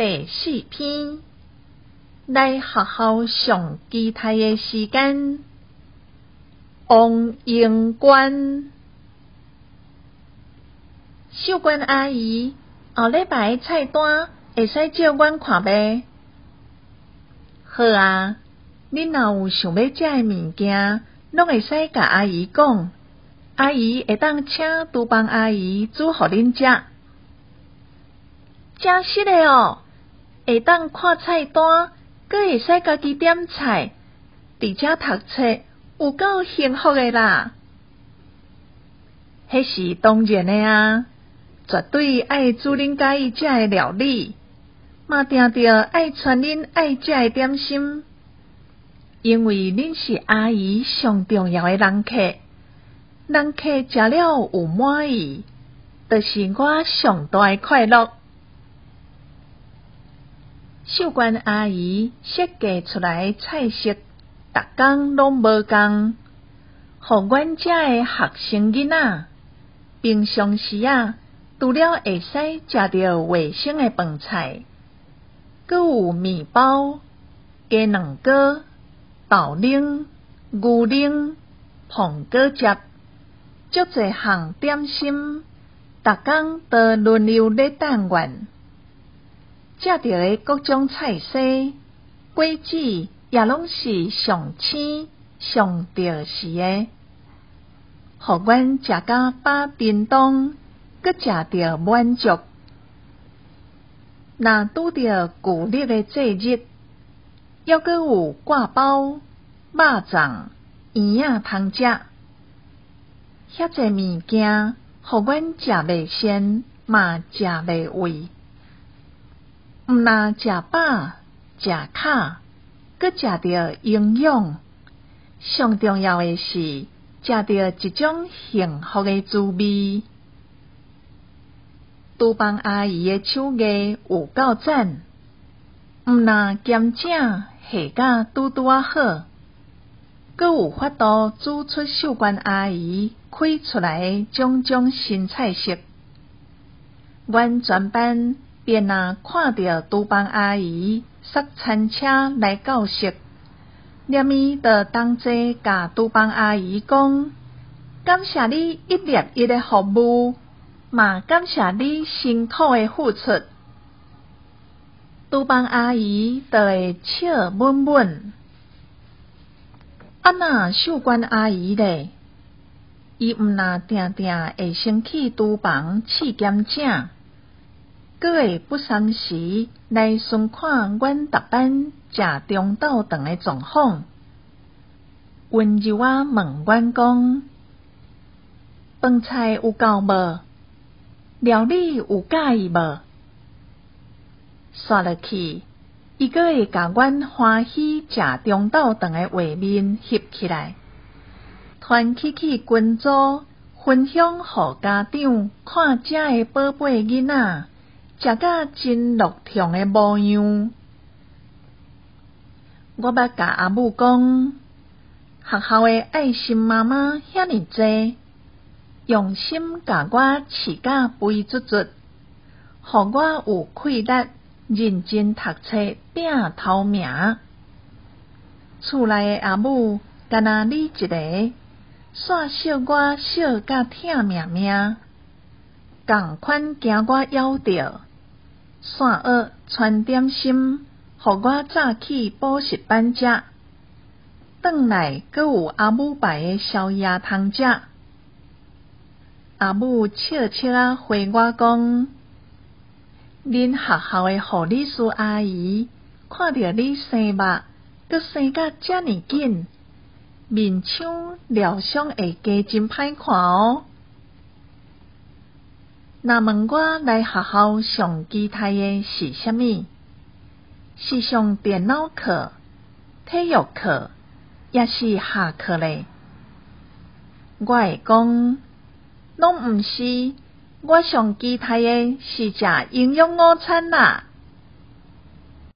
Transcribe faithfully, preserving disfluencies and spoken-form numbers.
第四篇，来学校上基台的时间。王英官，秀官阿姨，后礼拜菜单会使借阮看袂？好啊，恁若有想要食的物件，拢会使甲阿姨讲，阿姨会当请厨房阿姨煮互恁食。真实的哦，会当看菜单，阁会使家己点菜，伫遮读册，有够幸福的啦！迄是当然的啊，绝对爱煮恁喜欢食的料理，嘛定着爱传恁爱食的点心，因为恁是阿姨上重要的人客，人客食了有满意，就是我上大的快乐。秀官阿姨设计出来的菜色，逐工拢无共，互阮遮的学生囡仔平常时啊，除了会使食到卫生的饭菜，阁有面包、鸡卵糕、豆奶、牛奶、苹果汁，足侪项点心，逐工都轮流咧等阮。食到的各种菜色、果子也拢是上鲜、上着时的，互阮食甲饱叮当，阁食着满足。若拄着旧历的节日，还阁有挂包、肉粽、圆仔通食，遐济物件，互阮食袂惯，嘛食袂胃。毋若食饱、食卡，阁食着营养，上重要的是食着一种幸福的滋味。厨房阿姨的手艺有够赞，毋若咸正下甲拄拄啊好，阁有法度煮出秀官阿姨开出来的种种新菜色。阮全班便若看到厨房阿姨塞餐车来教室，念伊就同齐甲厨房阿姨讲，感谢你一粒一的服务，嘛感谢你辛苦的付出。厨房阿姨就会笑稳稳。啊那秀官阿姨咧，伊毋若定定会生气厨房试咸正，阁会不三时来巡看阮逐班食中昼顿的状况，温柔啊问阮讲：饭菜有够无？料理有介意无？刷落去，伊阁会甲阮欢喜食中昼顿的画面翕起来，传起去群组分享互家长看遮的宝贝囡仔。食甲真乐畅的模样，我捌甲阿母讲，学校的爱心妈妈遐尼济，用心甲我饲甲肥足足，互我有气力认真读册拼头名。厝内的阿母干那你一个，煞笑我笑甲疼命命，共款惊我夭着。线蚵传点心，互我早起补习班食，转来阁有阿母牌的宵夜通食。阿母笑笑啊回我讲，恁学校的护理师阿姨看到你生目，阁生甲遮尼紧，面相疗伤会加真歹看哦。若问我来学校上基台的是啥物？是上电脑课、体育课，也是下课咧？我会讲，拢毋是，我上基台的是食营养午餐啦。